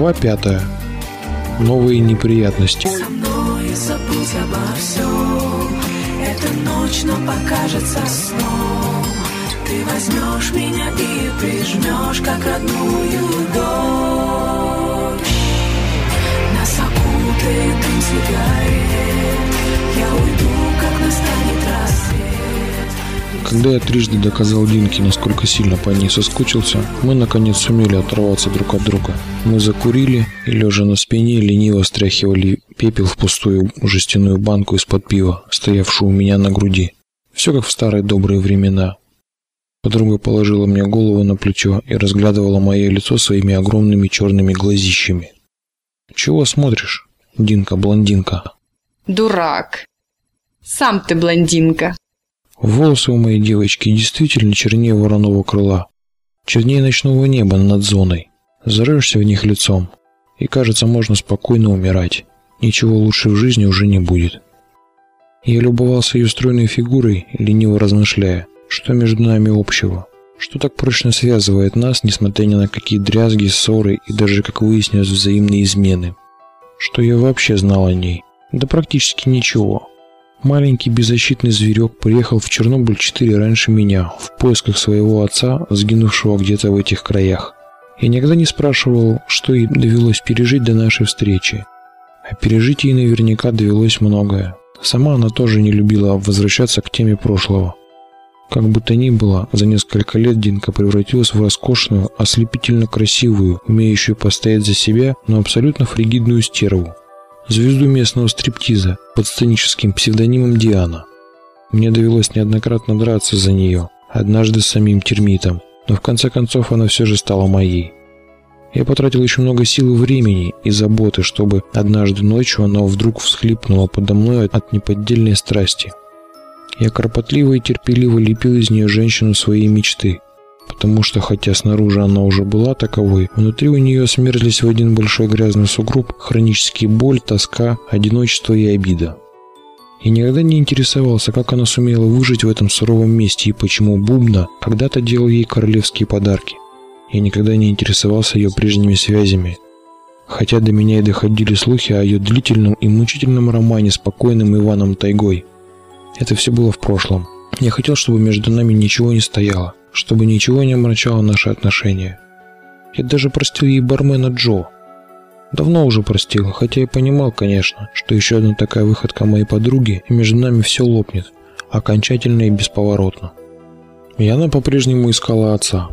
Глава 5. Новые неприятности. Со мной забудь обо всем. Эта ночь нам покажется сном. Ты возьмешь меня и прижмешь, как родную дочь. Нас окутает дым сигарет. Я уйду, как настанет рассвет. Когда я трижды доказал Динке, насколько сильно по ней соскучился, мы наконец сумели оторваться друг от друга. Мы закурили и, лежа на спине, лениво стряхивали пепел в пустую жестяную банку из-под пива, стоявшую у меня на груди. Все как в старые добрые времена. Подруга положила мне голову на плечо и разглядывала мое лицо своими огромными черными глазищами. «Чего смотришь, Динка-блондинка?» Дурак. Сам ты блондинка. Волосы у моей девочки действительно чернее вороного крыла, чернее ночного неба над зоной. Зарышься в них лицом, и, кажется, можно спокойно умирать. Ничего лучше в жизни уже не будет. Я любовался ее стройной фигурой, лениво размышляя, что между нами общего, что так прочно связывает нас, несмотря ни на какие дрязги, ссоры и даже, как выяснилось, взаимные измены. Что я вообще знал о ней? Да практически ничего. Маленький беззащитный зверек приехал в Чернобыль-4 раньше меня, в поисках своего отца, сгинувшего где-то в этих краях. Я никогда не спрашивал, что ей довелось пережить до нашей встречи. А пережить ей наверняка довелось многое. Сама она тоже не любила возвращаться к теме прошлого. Как бы то ни было, за несколько лет Динка превратилась в роскошную, ослепительно красивую, умеющую постоять за себя, но абсолютно фригидную стерву. Звезду местного стриптиза под сценическим псевдонимом Диана. Мне довелось неоднократно драться за нее, однажды с самим термитом, но в конце концов она все же стала моей. Я потратил еще много сил и времени и заботы, чтобы однажды ночью она вдруг всхлипнула подо мной от неподдельной страсти. Я кропотливо и терпеливо лепил из нее женщину своей мечты, потому что, хотя снаружи она уже была таковой, внутри у нее смерзлись в один большой грязный сугроб хронические боль, тоска, одиночество и обида. Я никогда не интересовался, как она сумела выжить в этом суровом месте и почему Бубна когда-то делал ей королевские подарки. Я никогда не интересовался ее прежними связями, хотя до меня и доходили слухи о ее длительном и мучительном романе с покойным Иваном Тайгой. Это все было в прошлом. Я хотел, чтобы между нами ничего не стояло, чтобы ничего не омрачало наши отношения. Я даже простил ей бармена Джо. Давно уже простил, хотя и понимал, конечно, что еще одна такая выходка моей подруги, и между нами все лопнет, окончательно и бесповоротно. И она по-прежнему искала отца.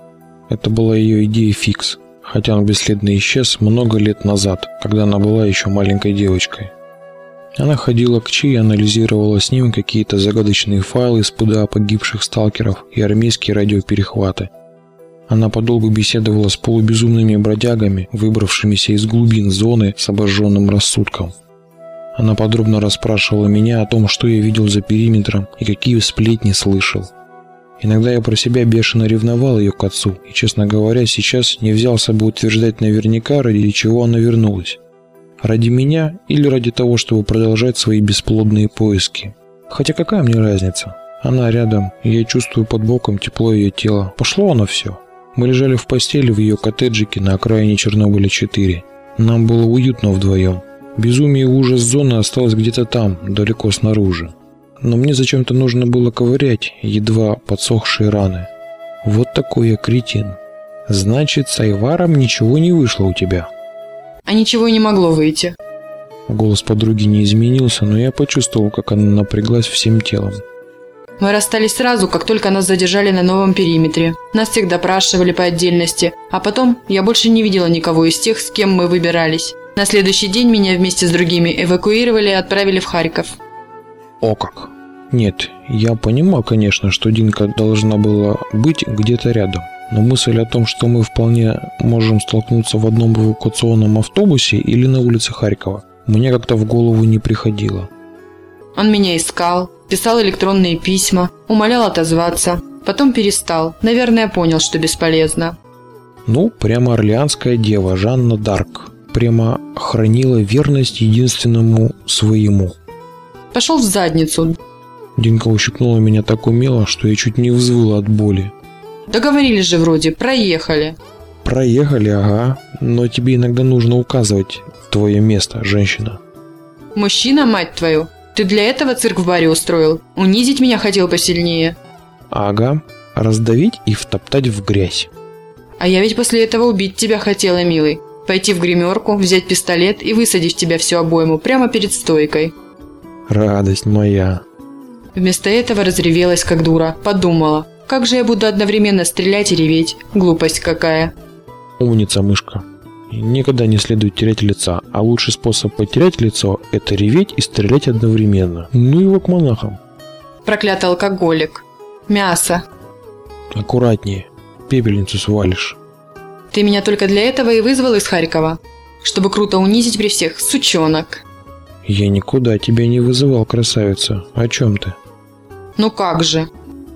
Это была ее идея фикс, хотя он бесследно исчез много лет назад, когда она была еще маленькой девочкой. Она ходила к Чи и анализировала с ним какие-то загадочные файлы из ПДА погибших сталкеров и армейские радиоперехваты. Она подолгу беседовала с полубезумными бродягами, выбравшимися из глубин зоны с обожженным рассудком. Она подробно расспрашивала меня о том, что я видел за периметром и какие сплетни слышал. Иногда я про себя бешено ревновал ее к отцу, и, честно говоря, сейчас не взялся бы утверждать наверняка, ради чего она вернулась. Ради меня или ради того, чтобы продолжать свои бесплодные поиски. Хотя какая мне разница? Она рядом, и я чувствую под боком тепло ее тела. Пошло оно все. Мы лежали в постели в ее коттеджике на окраине Чернобыля-4. Нам было уютно вдвоем. Безумие и ужас зоны осталось где-то там, далеко снаружи. Но мне зачем-то нужно было ковырять едва подсохшие раны. Вот такой я кретин. Значит, с Айваром ничего не вышло у тебя. А ничего и не могло выйти. Голос подруги не изменился, но я почувствовал, как она напряглась всем телом. Мы расстались сразу, как только нас задержали на новом периметре. Нас всех допрашивали по отдельности, а потом я больше не видела никого из тех, с кем мы выбирались. На следующий день меня вместе с другими эвакуировали и отправили в Харьков. О как! Нет, я понимал, конечно, что Динка должна была быть где-то рядом. Но мысль о том, что мы вполне можем столкнуться в одном эвакуационном автобусе или на улице Харькова, мне как-то в голову не приходило. Он меня искал, писал электронные письма, умолял отозваться. Потом перестал. Наверное, понял, что бесполезно. Ну, прямо орлеанская дева Жанна Дарк. Прямо хранила верность единственному своему. Пошел в задницу. Динка ущипнула меня так умело, что я чуть не взвыла от боли. Договорились же вроде, проехали. Проехали, ага. Но тебе иногда нужно указывать твое место, женщина. Мужчина, мать твою? Ты для этого цирк в баре устроил? Унизить меня хотел посильнее? Ага, раздавить и втоптать в грязь. А я ведь после этого убить тебя хотела, милый. Пойти в гримерку, взять пистолет и высадить в тебя всю обойму прямо перед стойкой. Радость моя. Вместо этого разревелась как дура. Подумала, как же я буду одновременно стрелять и реветь? Глупость какая. Умница, мышка. Никогда не следует терять лица, а лучший способ потерять лицо – это реветь и стрелять одновременно. Ну его к монахам. Проклятый алкоголик. Мясо. Аккуратнее, пепельницу свалишь. Ты меня только для этого и вызвал из Харькова? Чтобы круто унизить при всех, сучонок. Я никуда тебя не вызывал, красавица. О чем ты? Ну как же?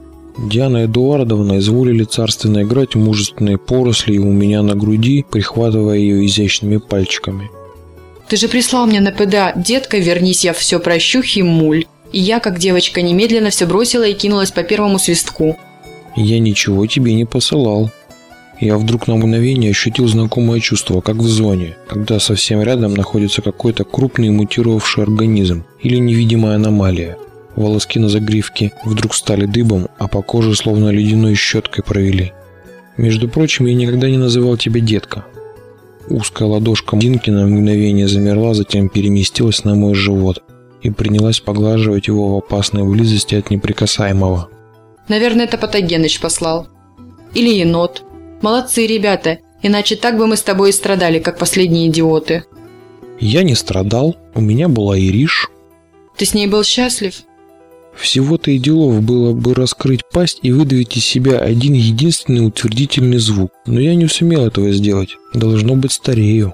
Диана Эдуардовна изволили царственно играть мужественные поросли у меня на груди, прихватывая ее изящными пальчиками. Ты же прислал мне на ПДА: детка, вернись, я все прощу, химуль. И я, как девочка, немедленно все бросила и кинулась по первому свистку. Я ничего тебе не посылал. Я вдруг на мгновение ощутил знакомое чувство, как в зоне, когда совсем рядом находится какой-то крупный мутировавший организм или невидимая аномалия. Волоски на загривке вдруг стали дыбом, а по коже словно ледяной щеткой провели. Между прочим, я никогда не называл тебя детка. Узкая ладошка Динки на мгновение замерла, затем переместилась на мой живот и принялась поглаживать его в опасной близости от неприкасаемого. Наверное, это Патогеныч послал. Или енот. Молодцы, ребята, иначе так бы мы с тобой и страдали, как последние идиоты. Я не страдал, у меня была Ириш. Ты с ней был счастлив? Всего-то и делов было бы раскрыть пасть и выдавить из себя один единственный утвердительный звук. Но я не сумел этого сделать. Должно быть, старею.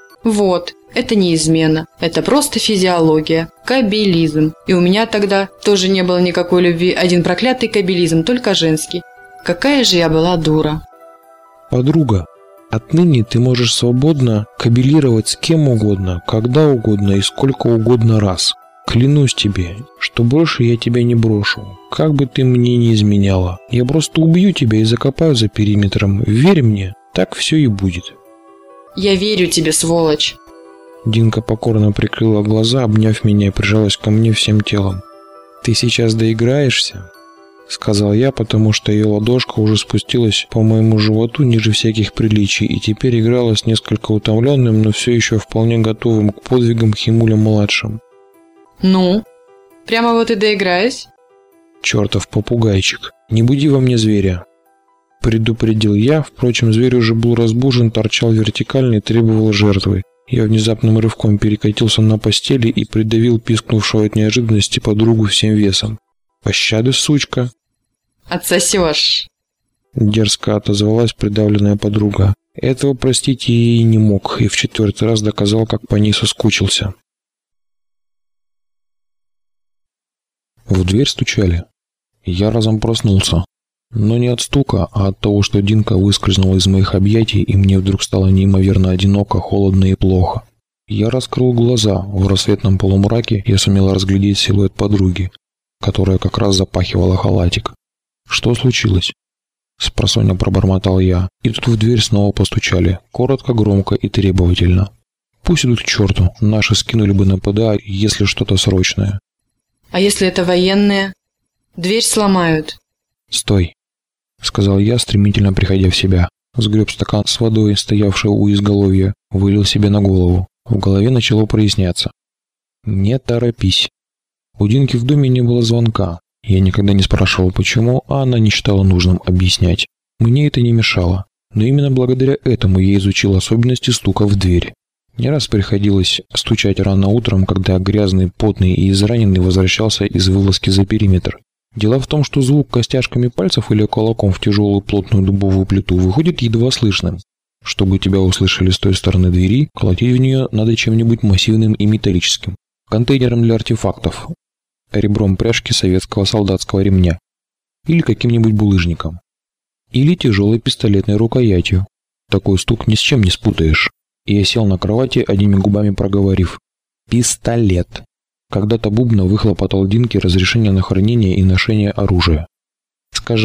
Вот, это не измена. Это просто физиология. Кабелизм. И у меня тогда тоже не было никакой любви. Один проклятый кабелизм, только женский. Какая же я была дура. Подруга, отныне ты можешь свободно кабелировать с кем угодно, когда угодно и сколько угодно раз. Клянусь тебе, что больше я тебя не брошу, как бы ты мне ни изменяла. Я просто убью тебя и закопаю за периметром. Верь мне, так все и будет. Я верю тебе, сволочь. Динка покорно прикрыла глаза, обняв меня и прижалась ко мне всем телом. Ты сейчас доиграешься? Сказал я, потому что ее ладошка уже спустилась по моему животу ниже всяких приличий и теперь играла с несколько утомленным, но все еще вполне готовым к подвигам Химуля-младшим. Ну? Прямо вот и доиграюсь? Чертов попугайчик, не буди во мне зверя. Предупредил я, впрочем, зверь уже был разбужен, торчал вертикально и требовал жертвы. Я внезапным рывком перекатился на постели и придавил пискнувшую от неожиданности подругу всем весом. «Пощады, сучка!» «Отсосешь!» Дерзко отозвалась придавленная подруга. Этого простить я ей не мог, и в 4-й раз доказал, как по ней соскучился. В дверь стучали. Я разом проснулся. Но не от стука, а от того, что Динка выскользнула из моих объятий, и мне вдруг стало неимоверно одиноко, холодно и плохо. Я раскрыл глаза. В рассветном полумраке я сумел разглядеть силуэт подруги, которая как раз запахивала халатик. «Что случилось?» Спросонья пробормотал я, и тут в дверь снова постучали, коротко, громко и требовательно. «Пусть идут к черту, наши скинули бы на ПДА, если что-то срочное». «А если это военные? Дверь сломают». «Стой», — сказал я, стремительно приходя в себя. Сгреб стакан с водой, стоявший у изголовья, вылил себе на голову. В голове начало проясняться. «Не торопись». У Динки в доме не было звонка. Я никогда не спрашивал, почему, а она не считала нужным объяснять. Мне это не мешало. Но именно благодаря этому я изучил особенности стука в дверь. Не раз приходилось стучать рано утром, когда грязный, потный и израненный возвращался из вылазки за периметр. Дело в том, что звук костяшками пальцев или кулаком в тяжелую плотную дубовую плиту выходит едва слышным. Чтобы тебя услышали с той стороны двери, колотить в нее надо чем-нибудь массивным и металлическим. Контейнером для артефактов, ребром пряжки советского солдатского ремня, или каким-нибудь булыжником, или тяжелой пистолетной рукоятью. Такой стук ни с чем не спутаешь. И я сел на кровати, одними губами проговорив: «Пистолет». Когда-то Бубна выхлопотал Динке разрешение на хранение и ношение оружия. Скажем,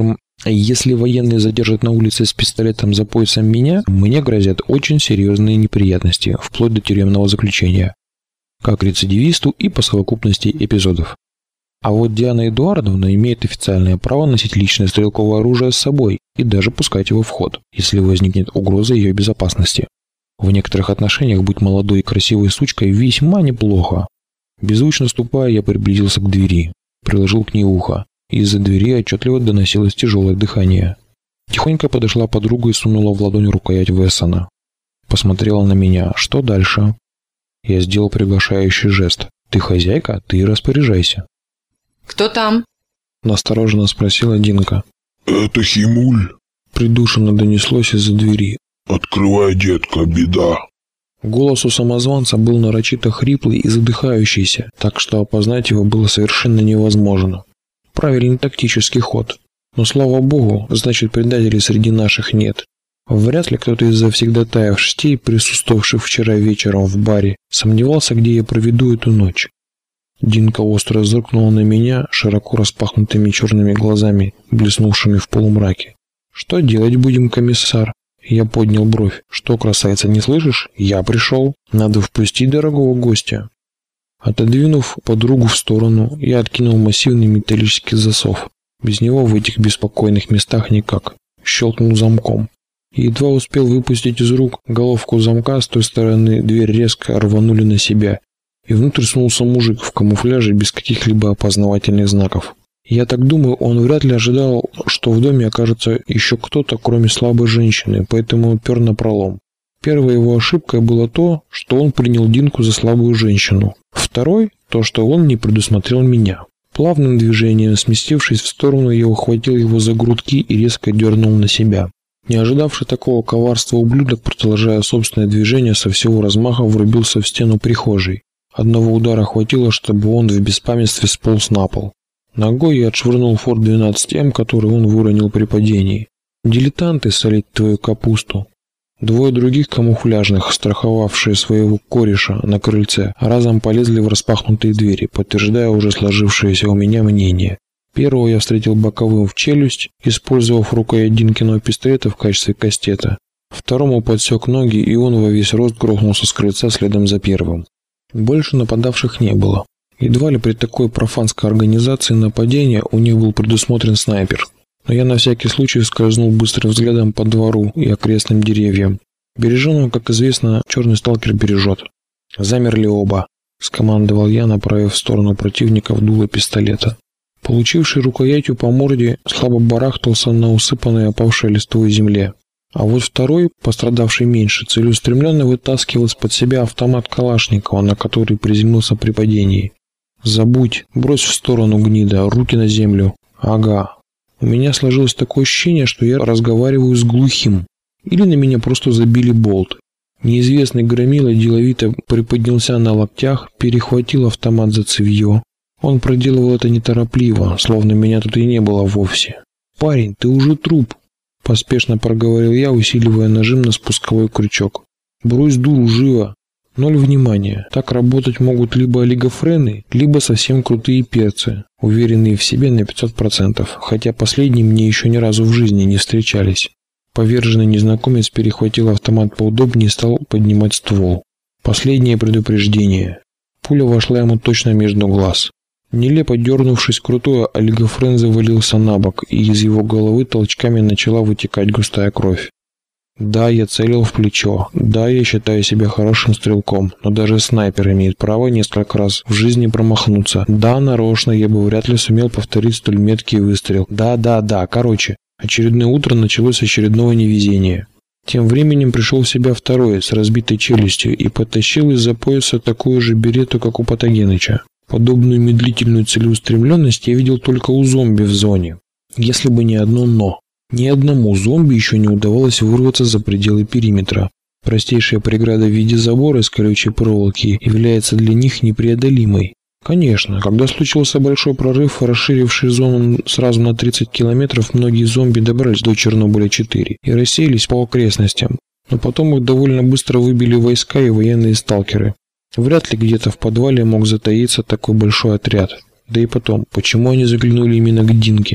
Если военные задержат на улице с пистолетом за поясом меня, мне грозят очень серьезные неприятности, вплоть до тюремного заключения. Как рецидивисту и по совокупности эпизодов. А вот Диана Эдуардовна имеет официальное право носить личное стрелковое оружие с собой и даже пускать его в ход, если возникнет угроза ее безопасности. В некоторых отношениях быть молодой и красивой сучкой весьма неплохо. Беззвучно ступая, я приблизился к двери, приложил к ней ухо. Из-за двери отчетливо доносилось тяжелое дыхание. Тихонько подошла подруга и сунула в ладонь рукоять Вессона. Посмотрела на меня. Что дальше? Я сделал приглашающий жест. Ты хозяйка, ты распоряжайся. «Кто там?» Настороженно спросила Динка. «Это Химуль», придушенно донеслось из-за двери. «Открывай, детка, беда». Голос у самозванца был нарочито хриплый и задыхающийся, так что опознать его было совершенно невозможно. Правильный тактический ход. Но, слава богу, значит, предателей среди наших нет. Вряд ли кто-то из завсегдатаев Штей, присутствовавших вчера вечером в баре, сомневался, где я проведу эту ночь. Динка остро зыркнула на меня широко распахнутыми черными глазами, блеснувшими в полумраке. «Что делать будем, комиссар?» Я поднял бровь. «Что, красавица, не слышишь? Я пришел. Надо впустить дорогого гостя». Отодвинув подругу в сторону, я откинул массивный металлический засов. Без него в этих беспокойных местах никак. Щелкнул замком. И едва успел выпустить из рук головку замка, с той стороны дверь резко рванули на себя. И внутрь сунулся мужик в камуфляже без каких-либо опознавательных знаков. Я так думаю, он вряд ли ожидал, что в доме окажется еще кто-то, кроме слабой женщины, поэтому упер напролом. Первой его ошибкой было то, что он принял Динку за слабую женщину. Второй – то, что он не предусмотрел меня. Плавным движением, сместившись в сторону, я ухватил его за грудки и резко дернул на себя. Не ожидавший такого коварства ублюдок, продолжая собственное движение, со всего размаха врубился в стену прихожей. Одного удара хватило, чтобы он в беспамятстве сполз на пол. Ногой я отшвырнул Форд 12М, который он выронил при падении. Дилетанты солить твою капусту. Двое других камуфляжных, страховавшие своего кореша на крыльце, разом полезли в распахнутые двери, подтверждая уже сложившееся у меня мнение. Первого я встретил боковым в челюсть, использовав рукоять Динкиного пистолета в качестве кастета. Второму подсек ноги, и он во весь рост грохнулся с крыльца следом за первым. Больше нападавших не было. Едва ли при такой профанской организации нападения у них был предусмотрен снайпер. Но я на всякий случай скользнул быстрым взглядом по двору и окрестным деревьям. Береженого, как известно, черный сталкер бережет. «Замерли оба», – скомандовал я, направив в сторону противников дуло пистолета. Получивший рукоятью по морде, слабо барахтался на усыпанной опавшей листвой земле. А вот второй, пострадавший меньше, целеустремленно вытаскивал из-под себя автомат Калашникова, на который приземлился при падении. «Забудь, брось в сторону, гнида, руки на землю». «Ага». У меня сложилось такое ощущение, что я разговариваю с глухим. Или на меня просто забили болт. Неизвестный громила деловито приподнялся на локтях, перехватил автомат за цевьё. Он проделывал это неторопливо, словно меня тут и не было вовсе. «Парень, ты уже труп», – поспешно проговорил я, усиливая нажим на спусковой крючок. «Брось дуру живо». 0 внимания. Так работать могут либо олигофрены, либо совсем крутые перцы, уверенные в себе на 500%, хотя последние мне еще ни разу в жизни не встречались. Поверженный незнакомец перехватил автомат поудобнее и стал поднимать ствол. Последнее предупреждение. Пуля вошла ему точно между глаз. Нелепо дернувшись, крутой олигофрен завалился на бок, и из его головы толчками начала вытекать густая кровь. Да, я целил в плечо. Да, я считаю себя хорошим стрелком, но даже снайпер имеет право несколько раз в жизни промахнуться. Да, нарочно я бы вряд ли сумел повторить столь меткий выстрел. Да. Короче, очередное утро началось с очередного невезения. Тем временем пришел в себя второй с разбитой челюстью и потащил из-за пояса такую же берету, как у Патогеныча. Подобную медлительную целеустремленность я видел только у зомби в зоне. Если бы не одно «но». Ни одному зомби еще не удавалось вырваться за пределы периметра. Простейшая преграда в виде забора из колючей проволоки является для них непреодолимой. Конечно, когда случился большой прорыв, расширивший зону сразу на 30 километров, многие зомби добрались до Чернобыля-4 и рассеялись по окрестностям. Но потом их довольно быстро выбили войска и военные сталкеры. Вряд ли где-то в подвале мог затаиться такой большой отряд. Да и потом, почему они заглянули именно к Динке?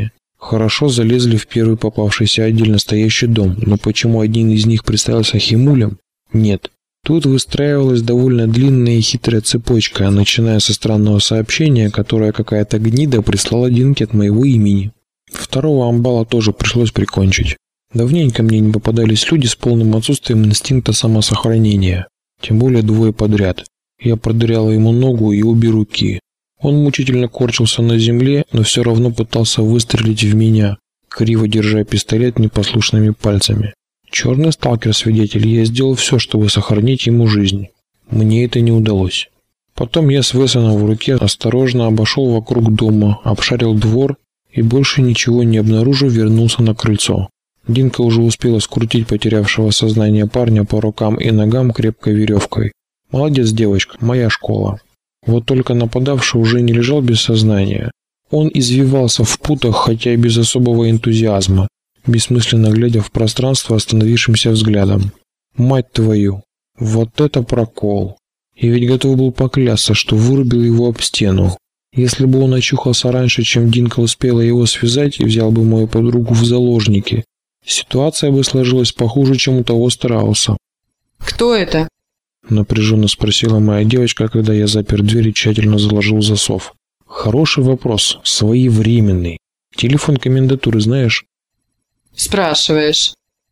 Хорошо залезли в первый попавшийся отдельно стоящий дом, но почему один из них представился Химулем? Нет. Тут выстраивалась довольно длинная и хитрая цепочка, начиная со странного сообщения, которое какая-то гнида прислала Динке от моего имени. Второго амбала тоже пришлось прикончить. Давненько мне не попадались люди с полным отсутствием инстинкта самосохранения. Тем более двое подряд. Я продыряла ему ногу и обе руки. Он мучительно корчился на земле, но все равно пытался выстрелить в меня, криво держа пистолет непослушными пальцами. Черный сталкер-свидетель, я сделал все, чтобы сохранить ему жизнь. Мне это не удалось. Потом я с Вессоном в руке осторожно обошел вокруг дома, обшарил двор и, больше ничего не обнаружив, вернулся на крыльцо. Динка уже успела скрутить потерявшего сознание парня по рукам и ногам крепкой веревкой. Молодец, девочка, моя школа. Вот только нападавший уже не лежал без сознания. Он извивался в путах, хотя и без особого энтузиазма, бессмысленно глядя в пространство остановившимся взглядом. Мать твою, вот это прокол. Я ведь готов был поклясться, что вырубил его об стену. Если бы он очухался раньше, чем Динка успела его связать и взял бы мою подругу в заложники, ситуация бы сложилась похуже, чем у того страуса. «Кто это?» — напряженно спросила моя девочка, когда я запер дверь и тщательно заложил засов. «Хороший вопрос, своевременный. Телефон комендатуры знаешь?» «Спрашиваешь».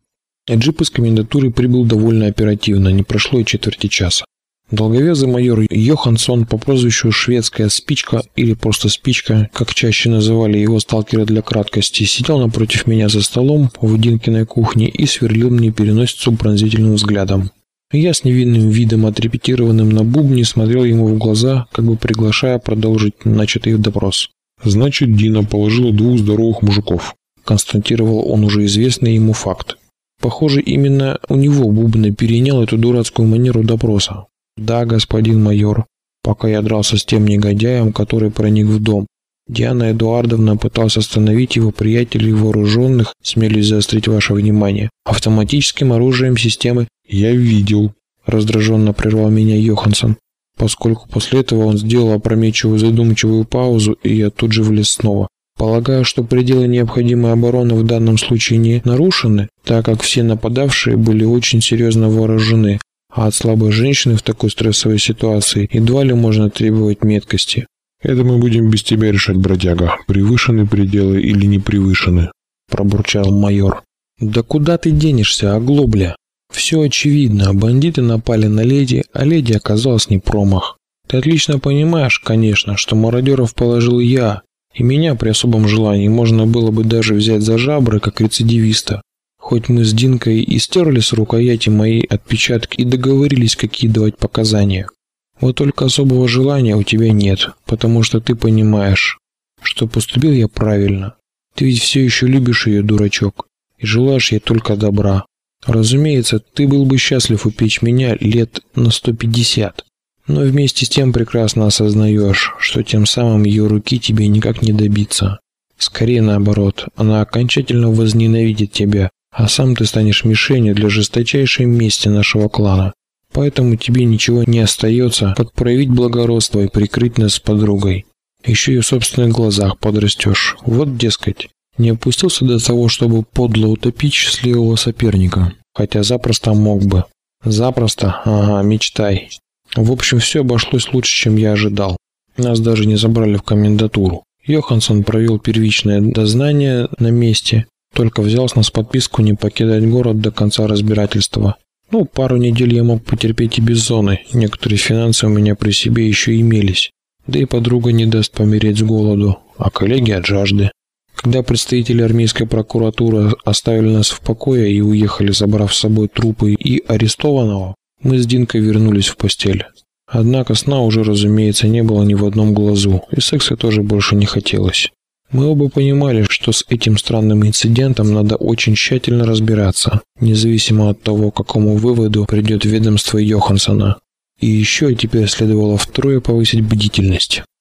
Джип из комендатуры прибыл довольно оперативно, не прошло и четверти часа. Долговязый майор Йоханссон по прозвищу «Шведская спичка» или просто «Спичка», как чаще называли его сталкеры для краткости, сидел напротив меня за столом в Динкиной кухне и сверлил мне переносицу пронзительным взглядом. Я с невинным видом, отрепетированным на бубне, смотрел ему в глаза, как бы приглашая продолжить начатый допрос. «Значит, Дина положила двух здоровых мужиков», — констатировал он уже известный ему факт. Похоже, именно у него Бубна перенял эту дурацкую манеру допроса. «Да, господин майор, пока я дрался с тем негодяем, который проник в дом, Диана Эдуардовна пыталась остановить его приятелей вооруженных, смелюсь заострить ваше внимание, автоматическим оружием системы». «Я видел», — раздраженно прервал меня Йоханссон, поскольку после этого он сделал опрометчивую задумчивую паузу, и я тут же влез снова. «Полагаю, что пределы необходимой обороны в данном случае не нарушены, так как все нападавшие были очень серьезно вооружены, а от слабой женщины в такой стрессовой ситуации едва ли можно требовать меткости». «Это мы будем без тебя решать, бродяга, превышены пределы или не превышены», — пробурчал майор. «Да куда ты денешься, оглобля? Все очевидно, бандиты напали на леди, а леди оказалась не промах. Ты отлично понимаешь, конечно, что мародеров положил я, и меня при особом желании можно было бы даже взять за жабры, как рецидивиста. Хоть мы с Динкой и стерли с рукояти мои отпечатки и договорились, какие давать показания. Вот только особого желания у тебя нет, потому что ты понимаешь, что поступил я правильно. Ты ведь все еще любишь ее, дурачок, и желаешь ей только добра. Разумеется, ты был бы счастлив упечь меня лет на 150, но вместе с тем прекрасно осознаешь, что тем самым ее руки тебе никак не добиться. Скорее наоборот, она окончательно возненавидит тебя, а сам ты станешь мишенью для жесточайшей мести нашего клана. Поэтому тебе ничего не остается, как проявить благородство и прикрыть нас с подругой. Еще и в собственных глазах подрастешь. Вот, дескать, не опустился до того, чтобы подло утопить счастливого соперника. Хотя запросто мог бы. Запросто? Ага, мечтай. В общем, все обошлось лучше, чем я ожидал. Нас даже не забрали в комендатуру. Йоханссон провел первичное дознание на месте, только взял с нас подписку не покидать город до конца разбирательства. Ну, пару недель я мог потерпеть и без зоны, некоторые финансы у меня при себе еще имелись. Да и подруга не даст помереть с голоду, а коллеги от жажды. Когда представители армейской прокуратуры оставили нас в покое и уехали, забрав с собой трупы и арестованного, мы с Динкой вернулись в постель. Однако сна уже, разумеется, не было ни в одном глазу, и секса тоже больше не хотелось. Мы оба понимали, что с этим странным инцидентом надо очень тщательно разбираться, независимо от того, к какому выводу придет ведомство Йоханссона. И еще теперь следовало втрое повысить бдительность.